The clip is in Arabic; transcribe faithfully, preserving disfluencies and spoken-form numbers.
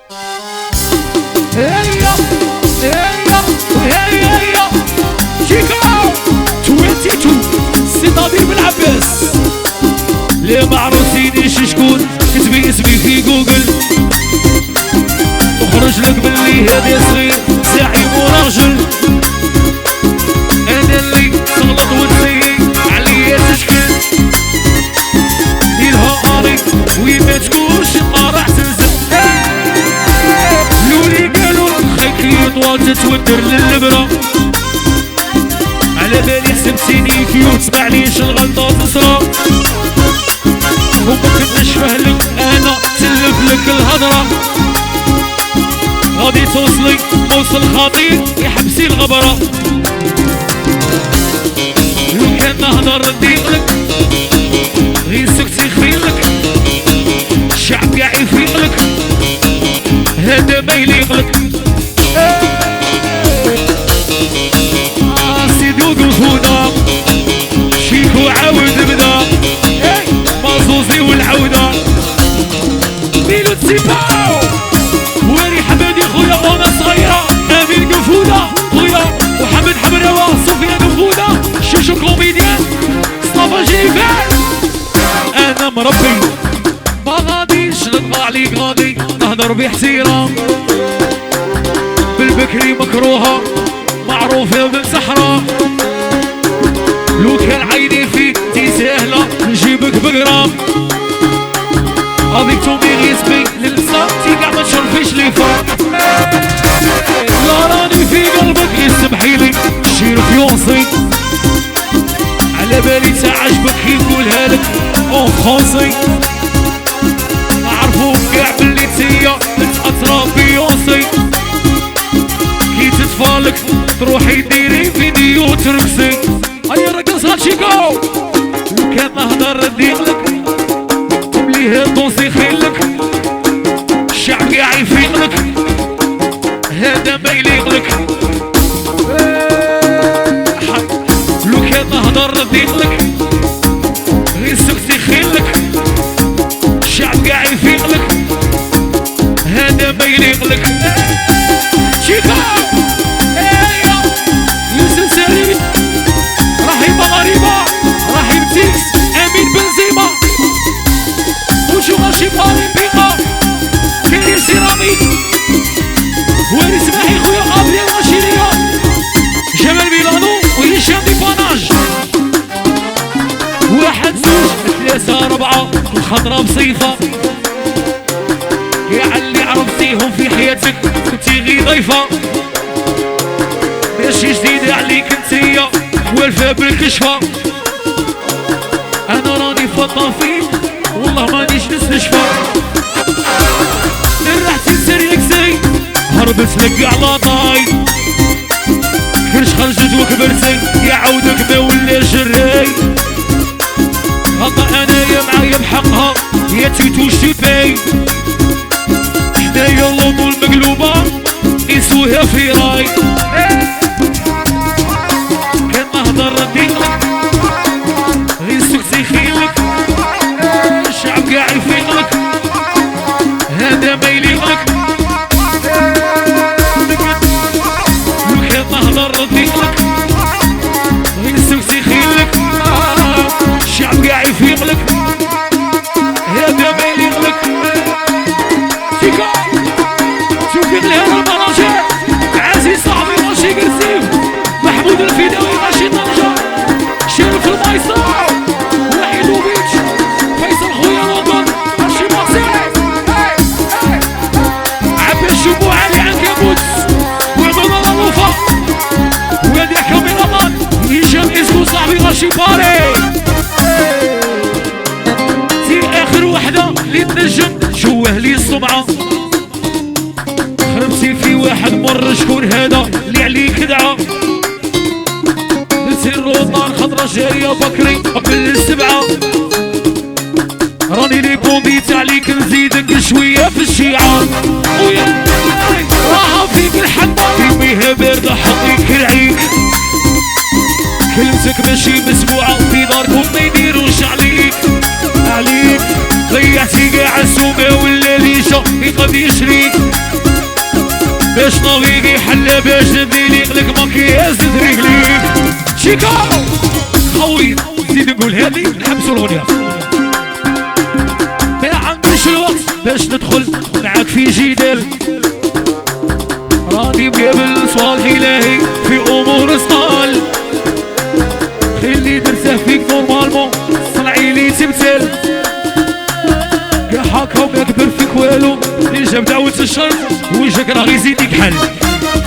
هيا هيا هيا هيا شيكو اثنين وعشرين سي نظير بالعباس لا معروفينيش شكون كتبي اسمي في جوجل وخرج لك باللي هذا صغير زعيم وراجل انا اللي تغلط وتسيي عليا تشكل ديرها اري وين ما تكونش راح تنزل لولي قالوا خيك يطوى تتودر للبرا على بالي سبتيني فيه وتسمعنيش الغلطة تصرا وما كنتش فهلك انا تلف لك الهضرة غادي توصلي موصل خطير يحبسي الغبرة لو كان نهضر نديقلك غير سكتي خيلك الشعب قاع يفيقلك هذا ما يليقلك آه سيدي وقفونا شيكو عاود بدا مازوزي والعودة ميلو تسيباو ويلي حمادي خويا وانا صغيرة امين قفودة خويا وحمد حمراوة صوفيا قفودة شوشو كوميديان صطفى جيفان انا مربي ما غاديش نطلع عليك غادي نهضر باحترام بالبكري مكروهة معروفة بالصحراء لو كان عيني فيك تي سهلة نجيبك بقرام هاذيك تومي غيسبي للصا تي قاع ما تشرفيش لي فوق لا راني في قلبك يسمحيلي شير فيونسي على بالي تعجبك كي نقولها لك اون فرونسي نعرفوك كاع بلي تيا تأثرى بيونسي كي تتفالك تروحي ديري فيديو تركسي هيا رقصها شيكو وكان نهضر نديقلك بلي هادونسي خيلك الشعب قاع يفيقلك هذا ما يليقلك لو كان نهضر نديقلك غير سكتي خيلك الشعب قاع يفيقلك هذا ما يليقلك شيكو يوسف سليم رحيم غريبة رحيم تيكس امين بنزيما وشو ماشي بارين بيقا كريم سيراميك وين اسمحي خويا غابريل ماشينيا جمال بيلانو وهشام ديباناج واحد زوج ثلاثة أربعة الخضرة بصيفة يا اللي عرفتيهم في حياتك كنتي غي ضيفة ماشي جديدة عليك انتيا والفة بالكشفة انا راني فاطمة فيك والله مانيش نستشفى رحتي سريك سي هربت لك على طاي كرش خرجت وكبرتي يا عودك ما ولا جري هكا انايا معايا بحقها يا تيتو شتباي حدايا اللوطو المقلوبة يسويها في راي كان نهضر نديقلك غير سكتي خيلك الشعب قاع يفيقلك هذا ما يليقلك لو كان نهضر نديقلك غير سكتي خيلك الشعب قاع يفيقلك هذا ما يليقلك شيكو شوفي الهنا المناجر عزيز صاحبي ماشي قرسيف محمود الفيداوي ماشي طنجة شرف المايصار وحيد وبيتش فيصل خويا نوضر ماشي مصير عباس شبو علي عنكبوت وعمر الوفا وهادي كاميرامان هشام اسكو صاحبي ماشي باري تي اخر وحدة اللي تنجم شوه لي السمعة خربتي في واحد مر شكون هذا اللي عليك دعا نسير النار خضرة جاية بكري قبل السبعة راني لي بونديت عليك نزيدك شوية في الشيعة ويا راها فيك الحبة في ميها باردة حطيك العيك كلمتك ماشي مسموعة في داركم ما يديروش عليك عليك ضيعتي قاع السومة ولا ليشة يقضي يشريك باش نويقي حل باش نديلي لك مكياج تريقلي شيكا خوي زيد نقول هادي نحبسو الغنية ما عنديش الوقت باش ندخل معاك في جدال راني مقابل صالح الهي في امور سطال خلي نرتاح فيك نورمالمون صنعي لي تمثال يا حاكا وما كبر فيك والو اللي جاب دعوة الشر وجهك راه غيزيد يكحل